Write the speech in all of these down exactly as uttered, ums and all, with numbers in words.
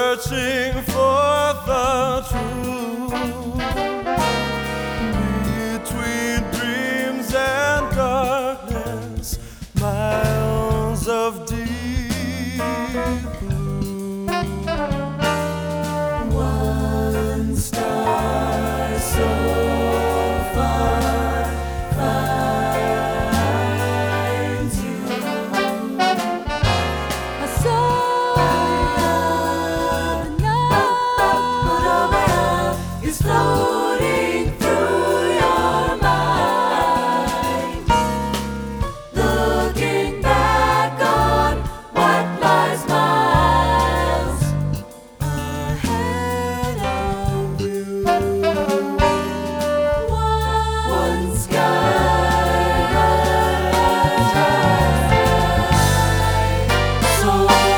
searching for the truth between dreams and darkness, miles of deep blue. One star so far finds you. I saw the night is floating through your mind, looking back on what lies miles ahead of you. One sky so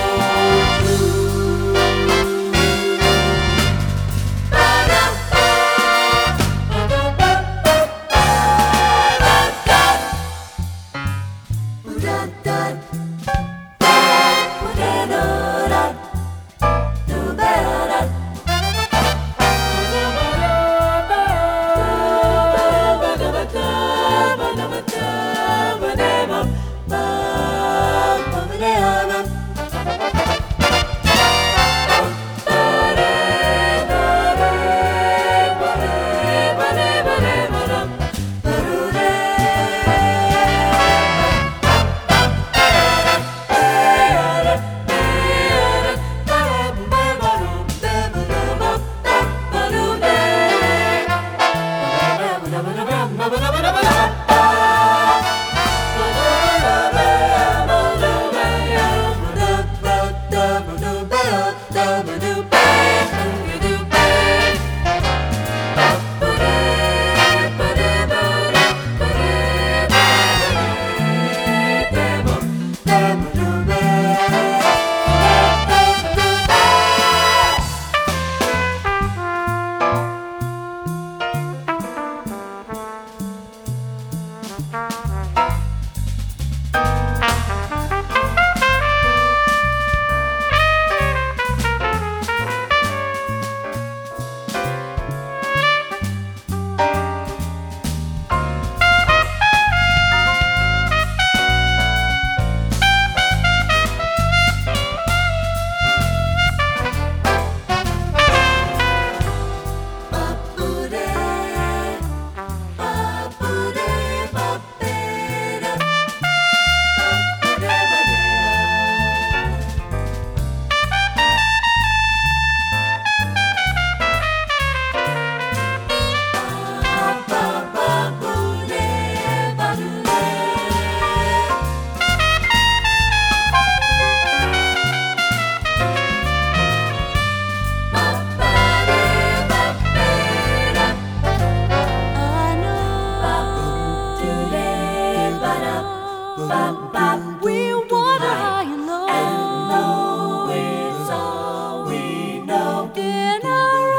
we water high and low, and know it's all we know. in our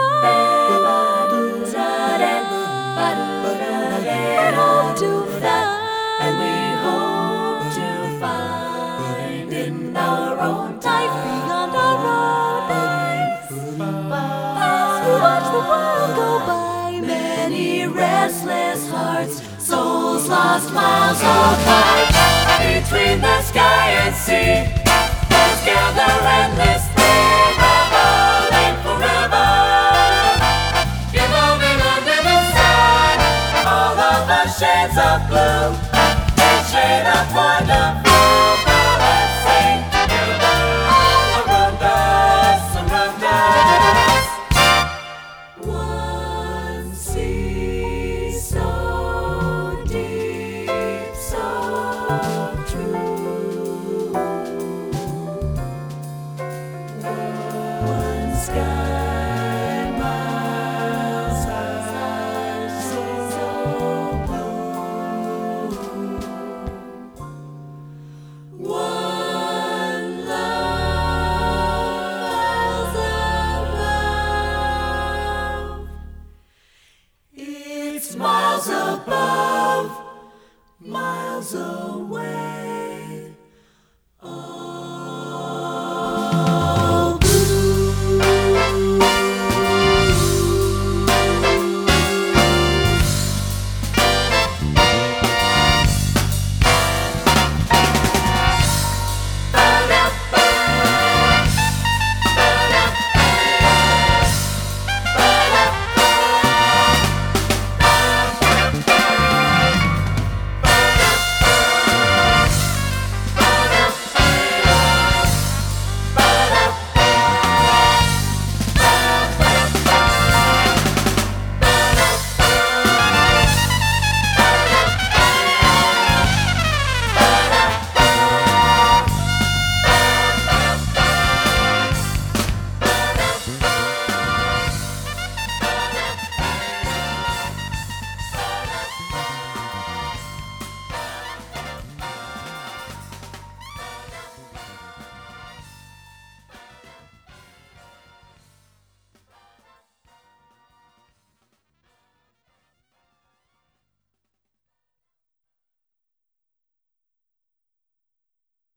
own time, and hope to find, And we hope to find in our own life time. beyond our own life. To watch the world go by, Many restless hearts, souls lost miles apart. Between the sky and sea, those gather endless reveling forever. Evolving under the sun, all of the shades of blue, each shade of wonderful, balancing together around us, around us. One sea so deep, so true. One sky